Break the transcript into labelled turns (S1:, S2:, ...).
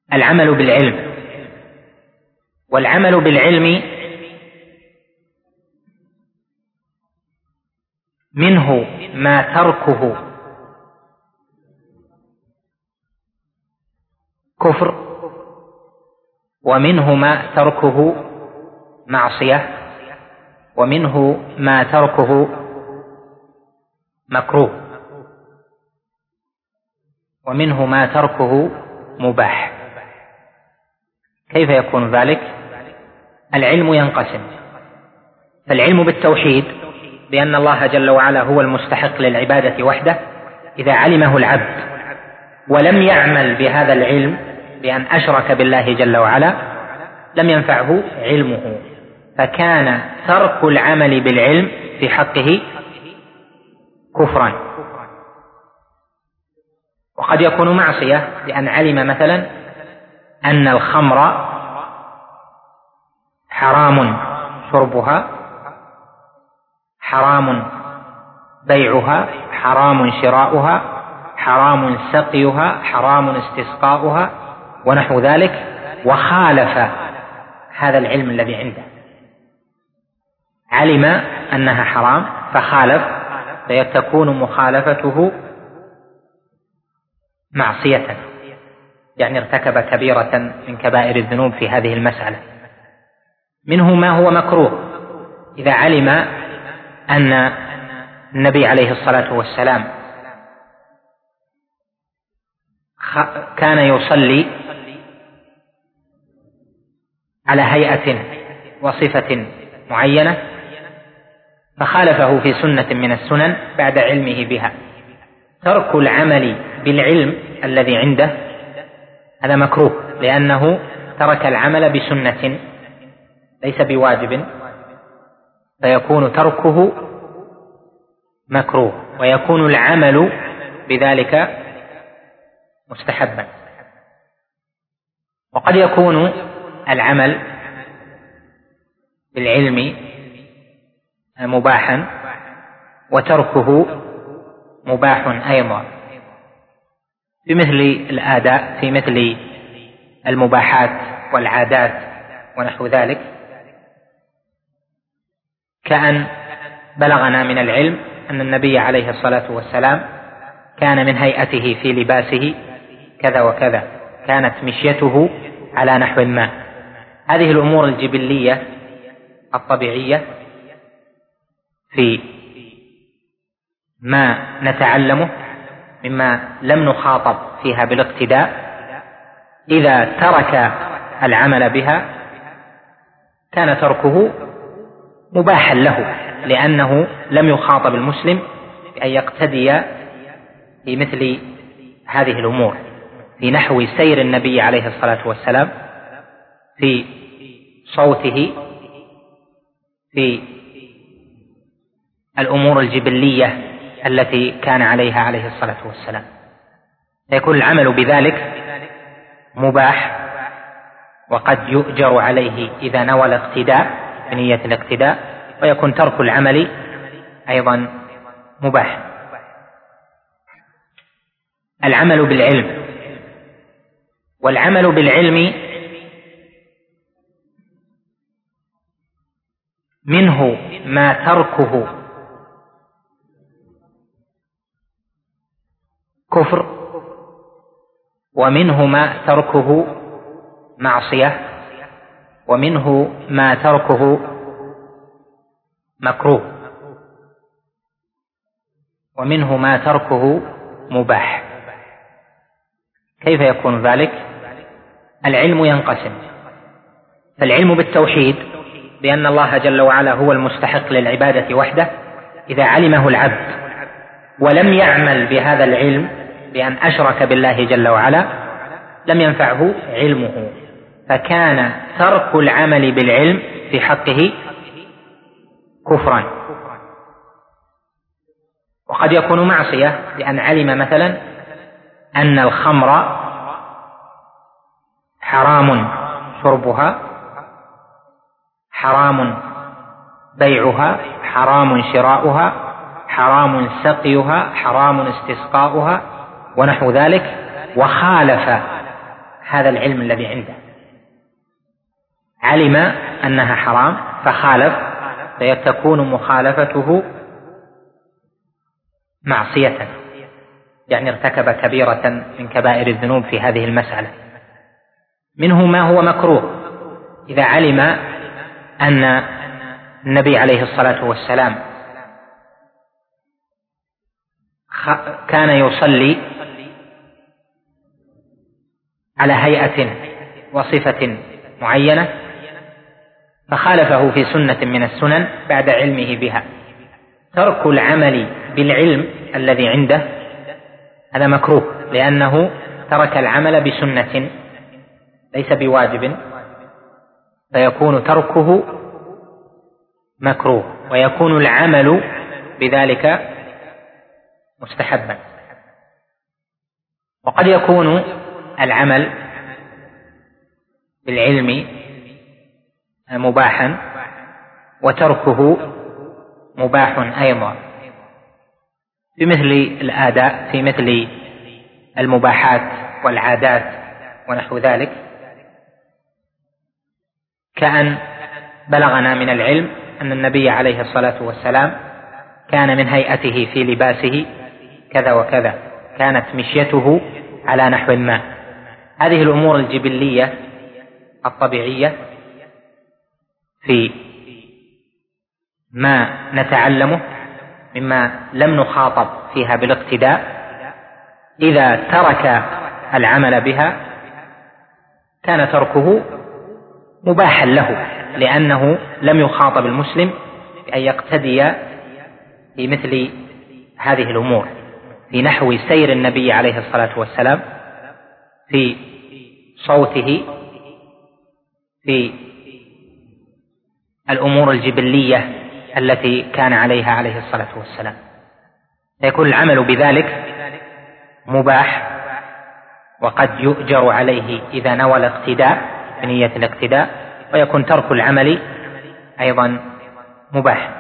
S1: العمل بالعلم. والعمل بالعلم منه ما تركه كفر، ومنه ما تركه معصية، ومنه ما تركه مكروه، ومنه ما تركه مباح. كيف يكون ذلك؟ العلم ينقسم، فالعلم بالتوحيد بأن الله جل وعلا هو المستحق للعبادة وحده، إذا علمه العبد ولم يعمل بهذا العلم بأن أشرك بالله جل وعلا لم ينفعه علمه، فكان ترك العمل بالعلم في حقه كفرا. وقد يكون معصية لأن علم مثلا أن الخمر حرام شربها، حرام بيعها، حرام شراؤها، حرام سقيها، حرام استسقاؤها ونحو ذلك، وخالف هذا العلم الذي عنده، علم أنها حرام فخالف، فيتكون مخالفته معصية، يعني ارتكب كبيرة من كبائر الذنوب في هذه المسألة. منه ما هو مكروه، إذا علم أن النبي عليه الصلاة والسلام كان يصلي على هيئة وصفة معينة فخالفه في سنة من السنن بعد علمه بها، ترك العمل بالعلم الذي عنده هذا مكروه، لأنه ترك العمل بسنة ليس بواجب، فيكون تركه مكروه، ويكون العمل بذلك مستحبا. وقد يكون العمل بالعلم مباحا وتركه مباح أيضا، في مثل الآداء، في مثل المباحات والعادات ونحو ذلك، كأن بلغنا من العلم أن النبي عليه الصلاة والسلام كان من هيئته في لباسه كذا وكذا، كانت مشيته على نحو ما. هذه الأمور الجبلية الطبيعية في ما نتعلمه مما لم نخاطب فيها بالاقتداء، إذا ترك العمل بها كان تركه مباحا له، لأنه لم يخاطب المسلم بأن يقتدي في مثل هذه الأمور، في نحو سير النبي عليه الصلاة والسلام، في صوته، في الأمور الجبلية التي كان عليها عليه الصلاة والسلام، فيكون العمل بذلك مباح، وقد يؤجر عليه إذا نوى الاقتداء بنية الاقتداء، ويكون ترك العمل أيضا مباح. العمل بالعلم. والعمل بالعلم منه ما تركه كفر، ومنه ما تركه معصية، ومنه ما تركه مكروه، ومنه ما تركه مباح. كيف يكون ذلك؟ العلم ينقسم، فالعلم بالتوحيد بأن الله جل وعلا هو المستحق للعبادة وحده، إذا علمه العبد ولم يعمل بهذا العلم بأن أشرك بالله جل وعلا لم ينفعه علمه، فكان ترك العمل بالعلم في حقه كفرا. وقد يكون معصية لأن علم مثلا أن الخمر حرام شربها، حرام بيعها، حرام شراؤها، حرام سقيها، حرام استسقاؤها ونحو ذلك، وخالف هذا العلم الذي عنده، علم أنها حرام فخالف، فيتكون مخالفته معصية، يعني ارتكب كبيرة من كبائر الذنوب في هذه المسألة. منه ما هو مكروه، إذا علم أن النبي عليه الصلاة والسلام كان يصلي على هيئة وصفة معينة فخالفه في سنة من السنن بعد علمه بها، ترك العمل بالعلم الذي عنده هذا مكروه، لأنه ترك العمل بسنة ليس بواجب، فيكون تركه مكروه، ويكون العمل بذلك مستحبا. وقد يكون العمل بالعلم مباحا وتركه مباح أيضا، بمثل الآداء، في مثل المباحات والعادات ونحو ذلك، كأن بلغنا من العلم أن النبي عليه الصلاة والسلام كان من هيئته في لباسه كذا وكذا، كانت مشيته على نحو ما. هذه الأمور الجبلية الطبيعية في ما نتعلمه مما لم نخاطب فيها بالاقتداء، إذا ترك العمل بها كان تركه مباحا له، لأنه لم يخاطب المسلم بأن يقتدي في مثل هذه الأمور، في نحو سير النبي عليه الصلاة والسلام، في صوته، في الأمور الجبلية التي كان عليها عليه الصلاة والسلام، فيكون العمل بذلك مباح، وقد يؤجر عليه إذا نوى الاقتداء بنية الاقتداء، ويكون ترك العمل أيضا مباح.